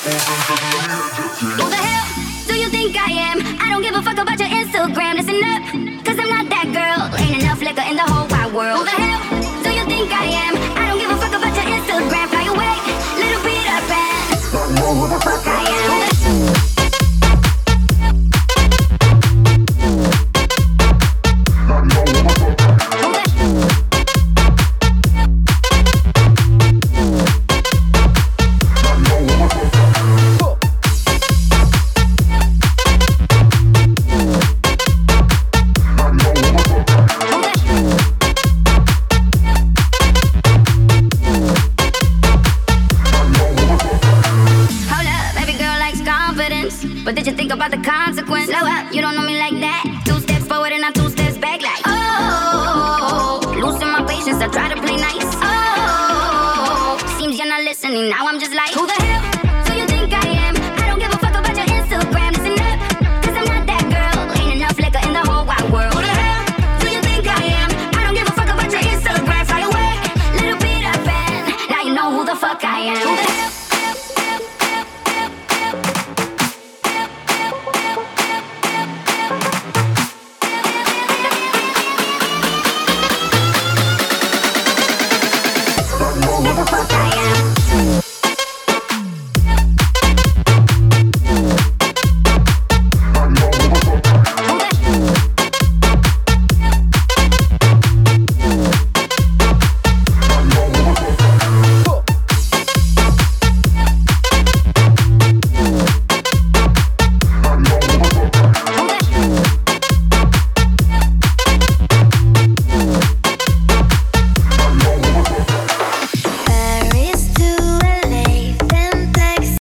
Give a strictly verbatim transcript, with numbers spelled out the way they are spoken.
Who the hell do you think I am? I don't give a fuck about your Instagram. Listen up, cause I'm not that girl. Ain't enough liquor in the whole wide world. Who the hell do you think I am? I don't give a fuck about your Instagram. Fly away, little Peter Pan. Don't know who the fuck I am. But did you think about the consequence? Slow up, you don't know me like that. Two steps forward and I'm two steps back like oh, losing my patience, I try to play nice. Oh, seems you're not listening, now I'm just like who the hell do you think I am? I don't give a fuck about your Instagram. Listen up, cause I'm not that girl. Ain't enough liquor in the whole wide world. Who the hell do you think I am? I don't give a fuck about your Instagram. Fly away, little Peter Pan. Now you know who the fuck I am. Who the hell